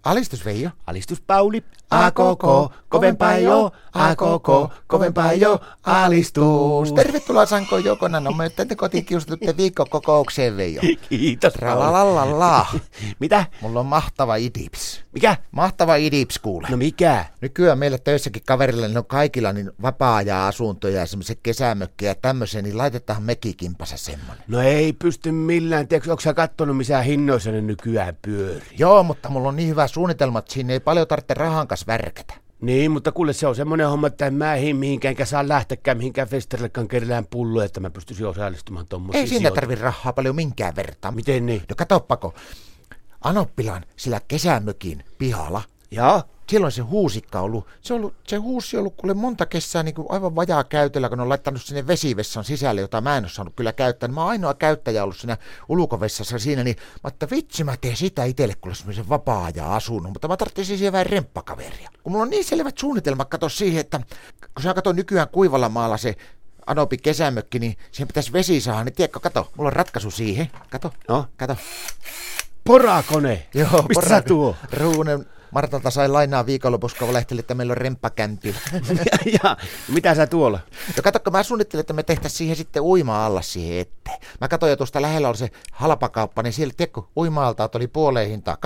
Alistus Veijo. Alistus Pauli. A koko, kovempaa jo. A koko, kovempaa jo. Alistus. Tervetuloa Sanko Jokona. No me tänne kotiin kiusatutte viikkokokoukseen Veijo. Kiitos. Tralalala. Mitä? Mulla on mahtava idips. Mikä? Mahtava idips kuule. No mikä? Nykyään meillä töissäkin kaverilla niin on kaikilla niin vapaa-ajan-asuntoja ja semmoisia kesämökkejä ja tämmöisiä, niin laitetaan mekikimpassa semmonen. No ei pysty millään. Tiedätkö, onko sä kattonut missä hinnoissa ne nykyään pyörii? Joo, mutta mulla on niin hyvä suunnitelma, että siinä ei paljon tarvitse rahan kanssa värkätä. Niin, mutta kuule se on semmoinen homma, että en mä mihinkään, enkä saa lähtekään mihinkään festarillekaan kerrään pulloa, että mä pystyisin osallistumaan tommosiin. Ei siinä tarvi rahaa paljon minkään vertaan. Miten niin? No katsoppako, Anoppilan sillä kesämökin pihalla. Joo. Siellä on se huusikka ollut. Se huusi on ollut kuule monta kesää niin kuin aivan vajaa käytöllä, kun ne on laittanut sinne vesivessan sisälle, jota mä en ole saanut kyllä käyttää. Mä oon ainoa käyttäjä ollut siinä ulkovessassa siinä, niin mä että vitsi mä teen sitä itselle, kun semmoisen vapaa-ajan asunnon, mutta mä tarvitsin siihen vähän remppakaveria. Kun mulla on niin selvät suunnitelmat, kato siihen, että kun sä kato nykyään kuivalla maalla se Anopin kesämökki, niin siihen pitäisi vesi saada, niin tiedätkö, kato, mulla on ratkaisu siihen. Kato, no. Kato. Porakone. Joo, mistä sä tuo? Ruunen Martalta sai lainaa viikonlopussa, kun valehteli, että meillä on remppakämpi. Ja mitä sä tuolla? No katsokko, mä suunnittelin, että me tehtäisiin siihen sitten uima-alla siihen eteen. Mä katsoin jo tuosta lähellä oli se halpakauppa, niin siellä, tiedätkö, uima-altaat oli puoleen hintaa,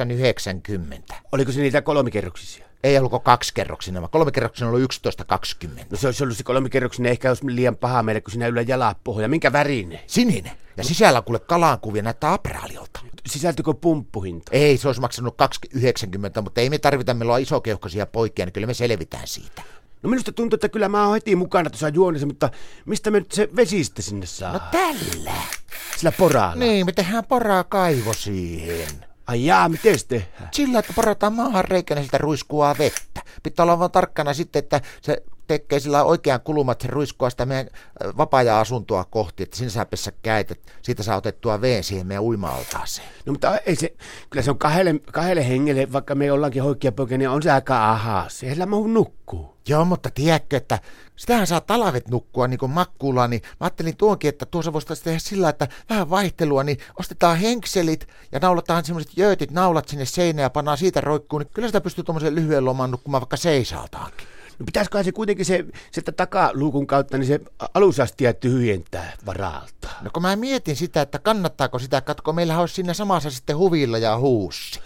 8,90. Oliko se niitä kolmikerroksisia? Ei ollutko kaksikerroksinen, vaan kolmikerroksinen oli 11,20. No se olisi ollut se kolmikerroksinen, ehkä olisi liian paha meille, kun siinä yllä jalapohja. Minkä värinen? Sininen. Ja sisällä kuule kalankuvia näyttää apraaliolta. Sisältyykö pumppuhinta? Ei, se olisi maksanut 2,90, mutta ei me tarvita, meillä on isokeuhkoisia poikia, niin kyllä me selvitään siitä. No minusta tuntuu, että kyllä mä oon heti mukana tuossa juonissa, mutta mistä me nyt se vesi sitten sinne saa? No tällä. Sillä poralla? Niin, me tehdään poraa kaivo siihen. Ai jaa, miten se tehdään? Sillä, että porataan maahan reikänä sitä ruiskuaa vettä. Pitää olla vaan tarkkana sitten, että se tekee sillä oikean kuluman, että se ruiskua sitä meidän vapaa-ajan-asuntoa kohti, että sinä saa pessä kädet, että siitä saa otettua veen siihen meidän uima-altaaseen. No mutta ei se, kyllä se on kahdelle hengelle, vaikka me ollaankin hoikkiapoikia, niin on se aika ahaa. Siellä mahu nukkuu. Joo, mutta tiedätkö, että sitähän saa talvet nukkua niin kuin makkuulla, niin mä ajattelin tuonkin, että tuossa voisi tehdä sillä, että vähän vaihtelua, niin ostetaan henkselit ja naulataan semmoiset jöötit, naulat sinne seinään ja pannaan siitä roikkuun, niin kyllä sitä pystyy tuommoisen lyhyen loman nukkumaan vaikka seisaaltaankin. No pitäisiköhän se kuitenkin sieltä takaluukun kautta, niin se alusastia tyhjentää varalta. No kun mä mietin sitä, että kannattaako sitä, katko meillähän olisi siinä samassa sitten huvilla ja huussi.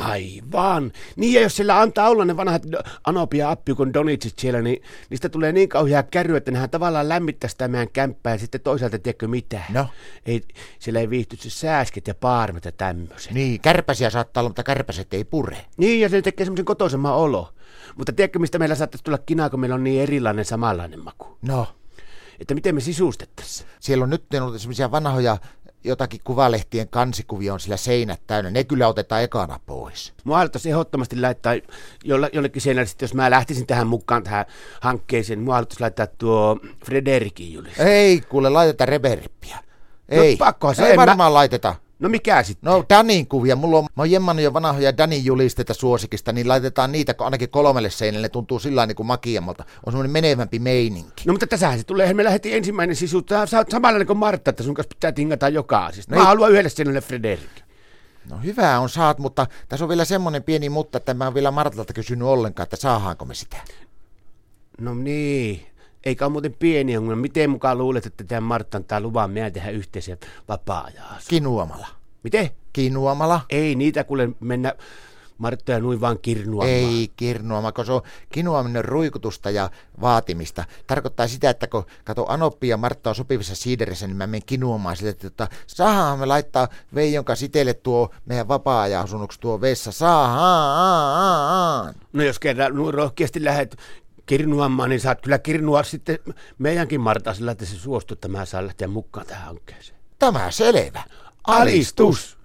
Aivan. Niin ja jos sillä antaa olla ne vanhat Anopi ja Appi, kun Donitsit siellä, niin niistä tulee niin kauhea kärry, että nehän tavallaan lämmittää sitä meidän kämppää ja sitten toisaalta tiedätkö mitä? No? Siellä ei viihty se sääsket ja paarmet ja tämmöiset. Niin, kärpäsiä saattaa olla, mutta kärpäset ei pure. Niin ja se tekee semmoisen kotoisemman olo. Mutta tiedätkö, mistä meillä saattaisi tulla kinaa, kun meillä on niin erilainen samanlainen maku? No? Että miten me sisustettaisiin? Siellä on nyt ollut semmoisia vanhoja jotakin kuvalehtien kansikuvia on sillä seinät täynnä. Ne kyllä otetaan ekana pois. Mua alettaisi ehdottomasti laittaa jollekin seinälle, jos mä lähtisin tähän mukaan tähän hankkeeseen, mua alettaisi laittaa tuo Frederikin juliste. Ei, kuule, laitetaan reverippiä. Ei, no, pakkohan se ei varmaan laiteta. No mikä sitten? No Danin kuvia. Mä oon jemmannut jo vanhoja Danin julisteita suosikista, niin laitetaan niitä ainakin 3 seinälle. Ne tuntuu sillä niin kuin makiammalta. On semmoinen menevämpi meininki. No mutta tässähän se tulee. Meillä heti ensimmäinen sisu. Sä oot samanlainen kuin Martta, että sun kanssa pitää tingata joka asiasta. Mä haluan yhdelle seinälle Frederik. No hyvä on saat, mutta tässä on vielä semmoinen pieni mutta, että mä oon vielä Martalta kysynyt ollenkaan, että saahaanko me sitä. No niin. Eikä ole muuten pieni ongelma. Miten mukaan luulet, että tämän Marttan tai luvan meidän tehdä yhteisiä vapaa-ajaa? Kinuamalla. Miten? Kinuamalla. Ei niitä kuule mennä Marttoja noin vaan kirnuamaan. Ei kirnuamaan, kun se on kinuaminen ruikutusta ja vaatimista. Tarkoittaa sitä, että kun kato Anoppi ja Martta on sopivissa siiderissä, niin mä menen kinuamaan sille, että saahan me laittaa Veijon kanssa itselle tuo meidän vapaa-ajan asunnoksi tuo vessa. Saahan. No jos kerran rohkeasti lähdet kirnuamaan, niin saat kyllä kirnua sitten meidänkin Martaa sillä, että se suostuu, että mä saan lähteä mukaan tähän hankkeeseen. Tämä selvä. Alistus!